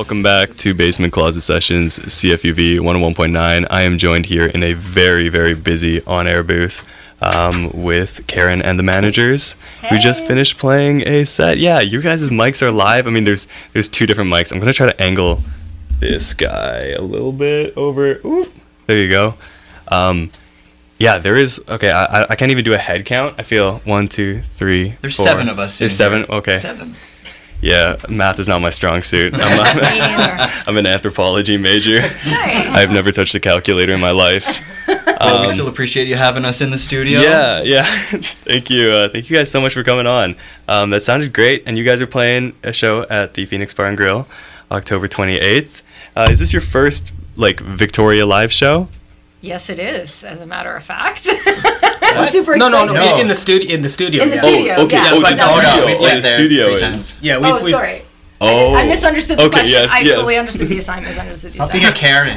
Welcome back to Basement Closet Sessions, CFUV 101.9. I am joined here in a very, very busy on-air booth with Karen and the managers, who just finished playing a set. Yeah, you guys' mics are live. I mean, there's two different mics. I'm going to try to angle this guy a little bit over. Ooh, there you go. Yeah, there is. Okay, I can't even do a head count. I feel 1, 2, 3. There's four. 7 of us. There's 7. Okay. 7. Yeah, math is not my strong suit. I'm an anthropology major. Nice. I've never touched a calculator in my life. Well, we still appreciate you having us in the studio. Yeah. Thank you. Thank you guys so much for coming on. That sounded great. And you guys are playing a show at the Phoenix Bar and Grill, October 28th. Is this your first Victoria live show? Yes, it is. As a matter of fact, I'm super excited. No. In the studio. In the studio. Oh, okay. Yeah. Oh, the studio three is. times. Yeah. Sorry. Oh. I misunderstood the question. Yes, I yes. totally understood the assignment. Misunderstood the Stop being assignment. a Karen.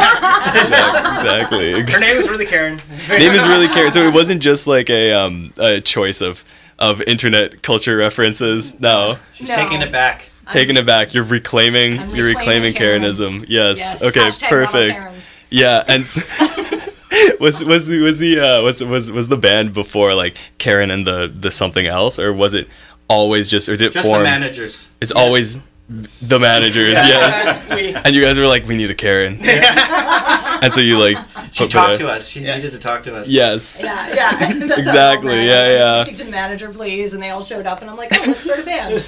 Exactly. Her name is really Karen. Name is really Karen. So it wasn't just like a choice of internet culture references. No. She's taking it back. Taking it back. You're reclaiming Karen. Karenism. Yes. Yes. Okay. Hashtag Perfect. Model Karens. Yeah. And was the band before like Karen and the something else, or was it always just, or did it Just form? the managers. It's always the managers. Yes. And you guys were like, we need a Karen. And so you She talked to us. She needed to talk to us. Yes. Yeah. That's Exactly, all, yeah. Speak to the manager, please, and they all showed up, and I'm like, oh, let's start a band.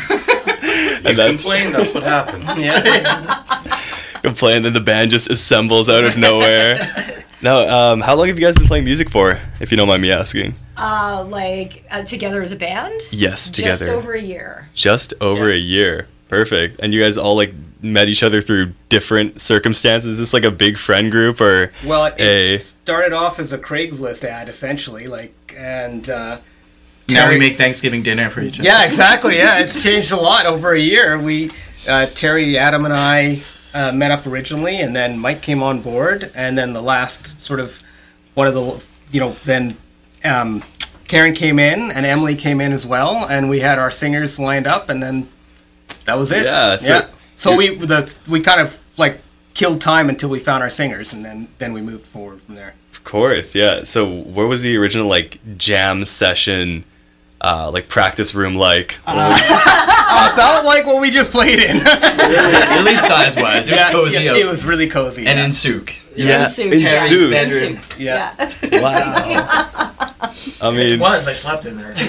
And that's Complain, that's what happens. complained, and the band just assembles out of nowhere. Now, how long have you guys been playing music for, if you don't mind me asking? Together as a band? Yes, together. Just over a year. Just over a year. Perfect. And you guys all met each other through different circumstances. Is this like a big friend group, or Well, it started off as a Craigslist ad, essentially, Now we Terry- make Thanksgiving dinner for each other. Yeah, exactly. Yeah, it's changed a lot over a year. We, Terry, Adam, and I met up originally, and then Mike came on board, and then the last sort of one of the, then Karen came in, and Emily came in as well, and we had our singers lined up, and then that was it. Yeah. So we kind of killed time until we found our singers, and then we moved forward from there. Of course, yeah. So where was the original jam session, practice room like? About like what we just played in. At least size-wise. It was cozy. Yeah, it was really cozy. And yeah. in Souk. Yeah, In Souk. in Terry's Souk. bedroom. Yeah. Wow. I mean, I slept in there.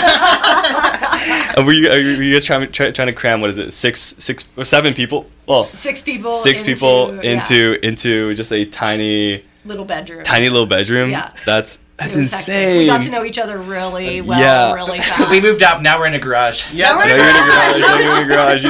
and were you guys trying to cram, what is it, 6 or 7 people? Well, 6 people. 6 people into just a tiny little bedroom. little bedroom. Yeah. That's It was hectic. insane. We got to know each other really well, Yeah. really fast. We moved out. Now we're in a garage. Yeah. Now you're in a garage.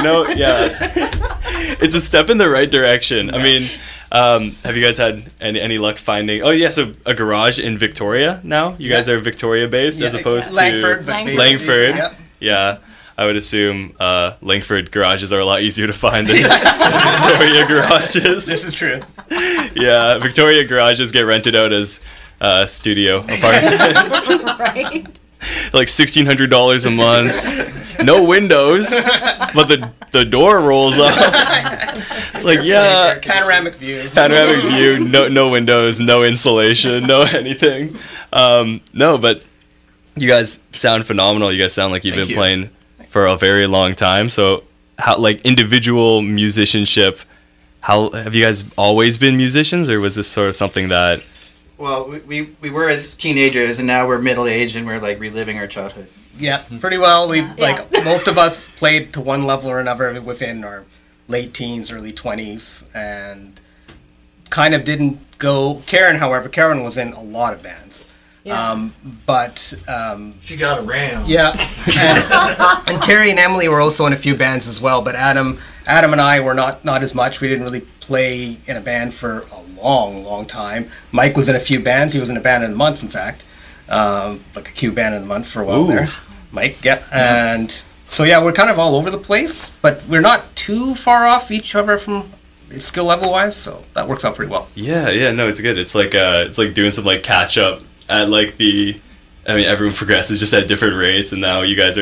It's a step in the right direction. I mean, have you guys had any luck finding? Oh yeah, so a garage in Victoria now. You guys are Victoria based as opposed to Langford. Langford. Yep. Yeah, I would assume Langford garages are a lot easier to find than Victoria garages. This is true. Yeah, Victoria garages get rented out as studio apartments. Right? Like $1,600 a month, no windows, but the door rolls up. It's like, yeah, Panoramic view. panoramic view, no windows, no insulation, no anything. No, but you guys sound phenomenal. You guys sound like you've Thank been you. playing for a very long time. So, how individual musicianship? How have you guys always been musicians, or was this sort of something that? Well, we were as teenagers, and now we're middle-aged, and we're reliving our childhood. Yeah, pretty well. We Yeah. most of us played to one level or another within our late teens, early 20s, and kind of didn't go. Karen was in a lot of bands. Yeah. But She got around. yeah, and Terry and Emily were also in a few bands as well. But Adam and I were not as much. We didn't really play in a band for a long time. Mike was in a few bands. He was in a band of the month, in fact, like a Q band of the month for a while there. Mike, yeah, and so yeah, we're kind of all over the place, but we're not too far off each other from skill level wise, so that works out pretty well. Yeah, no, it's good. It's like doing some catch up at everyone progresses just at different rates, and now you guys are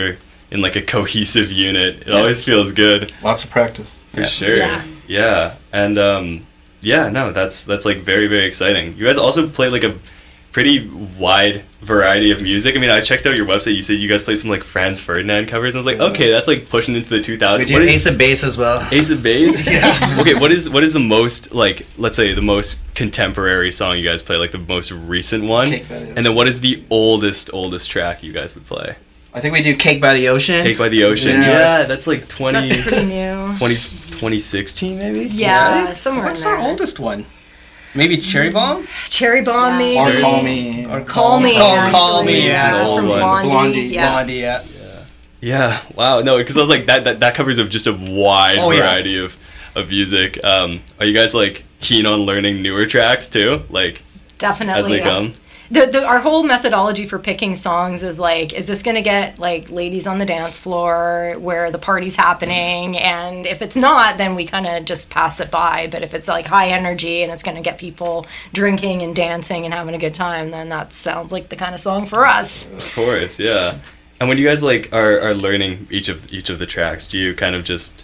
in like a cohesive unit. It always feels good. Lots of practice. For sure. Yeah. And no, that's like very, very exciting. You guys also play like a pretty wide variety of music. I mean, I checked out your website. You said you guys play some like Franz Ferdinand covers. And I was like, okay, that's like pushing into the 2000s. We do Ace of Base as well. Ace of Base? Okay, what is the most, like, let's say the most contemporary song you guys play, like the most recent one? Cake by the Ocean. And then what is the oldest track you guys would play? I think we do Cake by the Ocean. Cake by the Ocean. Yeah, that's like 20, That's pretty new. 2016 maybe? Yeah, Right? somewhere What's in there. our oldest one? Maybe Cherry Bomb? Cherry Bomb, maybe. Or Call Me. Or Call Me. Oh, Call actually. Me, yeah. It's an old From one. Blondie. Blondie. Yeah. Blondie, yeah. Yeah, wow. No, because I was like, that covers just a wide Oh, yeah. variety of music. Are you guys like keen on learning newer tracks too? Like, Definitely. as they yeah. come? Our whole methodology for picking songs is like, is this going to get like ladies on the dance floor where the party's happening? And if it's not, then we kind of just pass it by. But if it's like high energy and it's going to get people drinking and dancing and having a good time, then that sounds like the kind of song for us. Of course, yeah. And when you guys like are learning each of the tracks, do you kind of just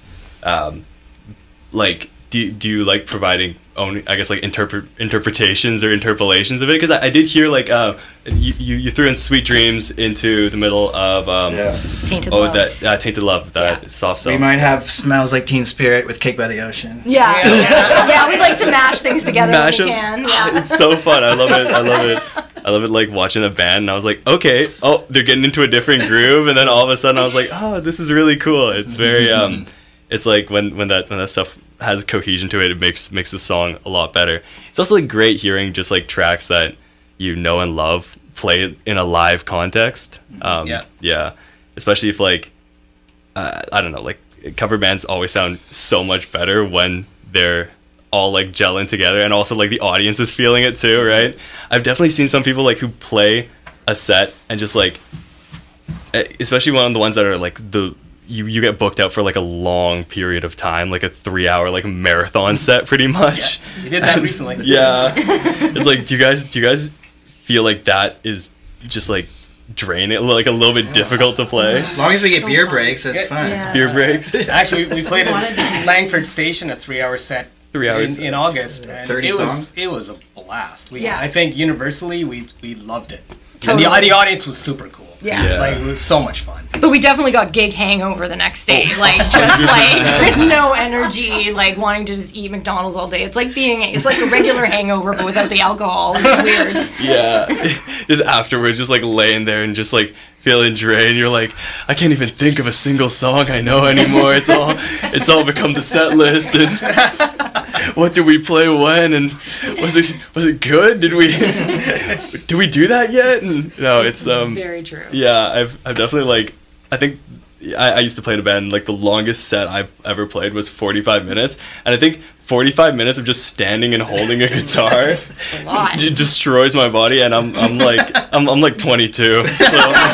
like do you like providing own, I guess, like interpretations or interpolations of it? Because I did hear like you threw in Sweet Dreams into the middle of Tainted Love. that Tainted Love, that soft song. We might have Smells Like Teen Spirit with Cake by the Ocean. Yeah. Yeah, we like to mash things together when we Mashups. can. Yeah. It's so fun. I love it. I love it like watching a band and I was like, okay, oh, they're getting into a different groove, and then all of a sudden I was like, oh, this is really cool. It's very it's like when that stuff has cohesion to it, it makes the song a lot better. It's also like great hearing just like tracks that you know and love play in a live context. Yeah. Especially if like I don't know, like cover bands always sound so much better when they're all like gelling together, and also like the audience is feeling it too, right? I've definitely seen some people like who play a set and just like, especially one of the ones that are like you get booked out for like a long period of time, like a 3-hour like marathon set pretty much. Yeah, we did that recently. Yeah. It's like, do you guys feel like that is just like draining, like a little bit difficult to play? As long as we get beer breaks, it's fine. Yeah. Beer breaks? Actually, we played at Langford Station, a 3-hour set 3 hours. in August. And 30 songs? It was a blast. Yeah. I think universally we loved it. Totally. And the audience was super cool. Yeah. Like, it was so much fun. But we definitely got gig hangover the next day. Like, just like no energy, like wanting to just eat McDonald's all day. It's like a regular hangover, but without the alcohol. It's weird. Yeah. Just afterwards, just like laying there and just like feeling drained. You're like, I can't even think of a single song I know anymore. It's all become the set list, and what did we play when, and was it good? Did we do that yet? And no, it's Very true. yeah, I've definitely like, I think I used to play in a band, like the longest set I've ever played was 45 minutes, and I think 45 minutes of just standing and holding a guitar It's a lot. destroys my body, and I'm like 22. So,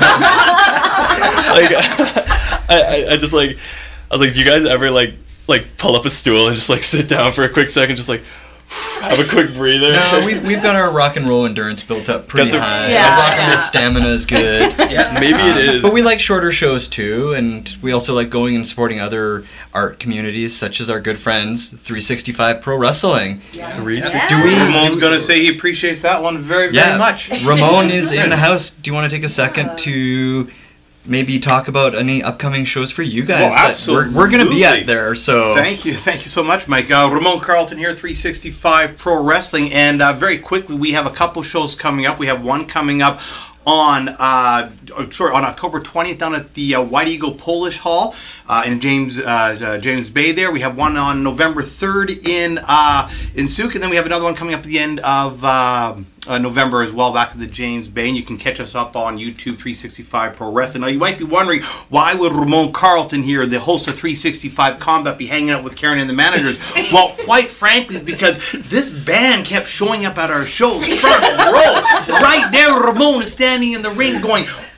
like I just like, I was like, do you guys ever like pull up a stool and just like sit down for a quick second, just like have a quick breather? No, we've got our rock and roll endurance built up pretty Got the- high. Yeah, Our rock and roll yeah. stamina is good. Maybe it is. But we like shorter shows too, and we also like going and supporting other art communities, such as our good friends 365 Pro Wrestling. 360. Do we? Ramon's going to say he appreciates that one very, very much. Ramon is in the house. Do you want to take a second to maybe talk about any upcoming shows for you guys? Well, that absolutely. We're going to be at there, so... Thank you so much, Mike. Ramon Carlton here, 365 Pro Wrestling, and very quickly, we have a couple shows coming up. We have one coming up on October 20th down at the White Eagle Polish Hall in James Bay. There, we have one on November 3rd in Souk, and then we have another one coming up at the end of November as well, back at the James Bay, and you can catch us up on YouTube 365 Pro Wrestling. Now, you might be wondering, why would Ramon Carlton here, the host of 365 Combat, be hanging out with Karen and the managers? Well, quite frankly, it's because this band kept showing up at our shows, front row, right there. Ramon is standing in the ring going,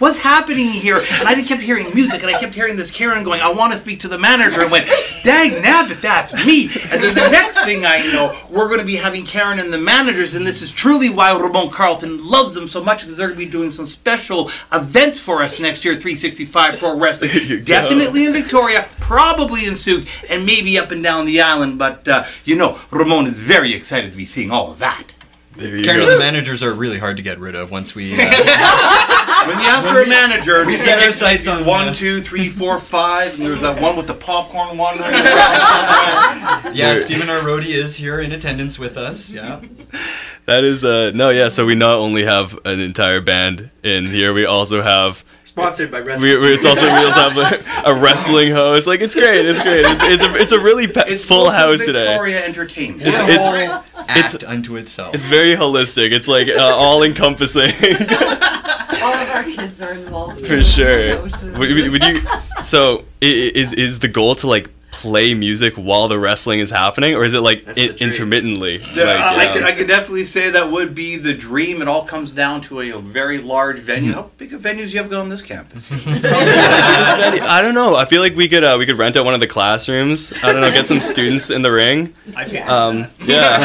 what's happening here? And I kept hearing music, and I kept hearing this Karen going, I want to speak to the manager, and went, dang nabbit, that's me. And then the next thing I know, we're going to be having Karen and the managers, and this is truly why Ramon Carlton loves them so much, because they're going to be doing some special events for us next year, 365 Pro Wrestling. Definitely in Victoria, probably in Souk, and maybe up and down the island, but Ramon is very excited to be seeing all of that. There you Karen go. and the managers are really hard to get rid of once we. When you ask for a manager, we set our sights on 1, 2, 3, 4, 5, and there's that one with the popcorn wandering around somewhere. Yeah, Stephen, our roadie, is here in attendance with us. Yeah. That is so we not only have an entire band in here, we also have Sponsored by wrestling. we also have a wrestling host. Like, it's great. It's a really It's full both house Victoria today. Entertainment. It's- It's a it's- whole act unto itself. It's very holistic. It's like all encompassing. All of our kids are involved. For sure. Houses. Would you? So is the goal to like play music while the wrestling is happening, or is it like That's the dream. intermittently? I could definitely say that would be the dream. It all comes down to a very large venue. How big of venues do you have going on this campus? I don't know. I feel like we could rent out one of the classrooms. I don't know, get some students in the ring. Yeah.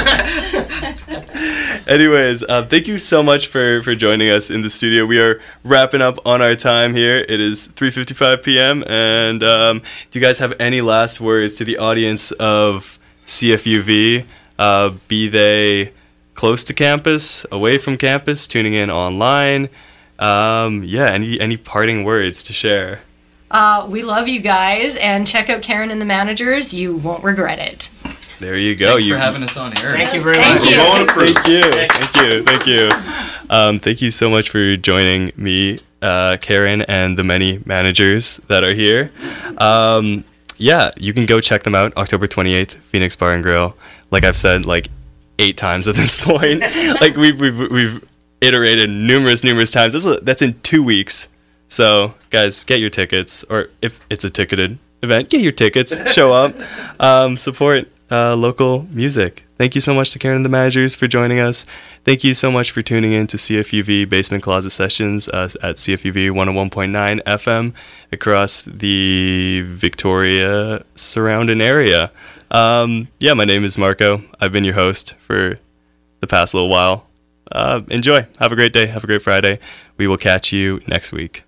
Anyways, thank you so much for joining us in the studio. We are wrapping up on our time here. It is 3:55 p.m. And do you guys have any last words to the audience of CFUV? Be they close to campus, away from campus, tuning in online? Any parting words to share? We love you guys, and check out Karen and the managers. You won't regret it. There you go. Thanks for having us on air. Thank you very Thank much. you. Thank you. Thank you so much for joining me, Karen, and the many managers that are here. You can go check them out. October 28th, Phoenix Bar and Grill. Like I've said, like 8 times at this point. Like we've iterated numerous times. That's in 2 weeks. So guys, get your tickets, or if it's a ticketed event, get your tickets. Show up, support local music. Thank you so much to Karen and the managers for joining us. Thank you so much for tuning in to CFUV Basement Closet Sessions at CFUV 101.9 FM across the Victoria surrounding area. My name is Marco. I've been your host for the past little while. Enjoy. Have a great day. Have a great Friday. We will catch you next week.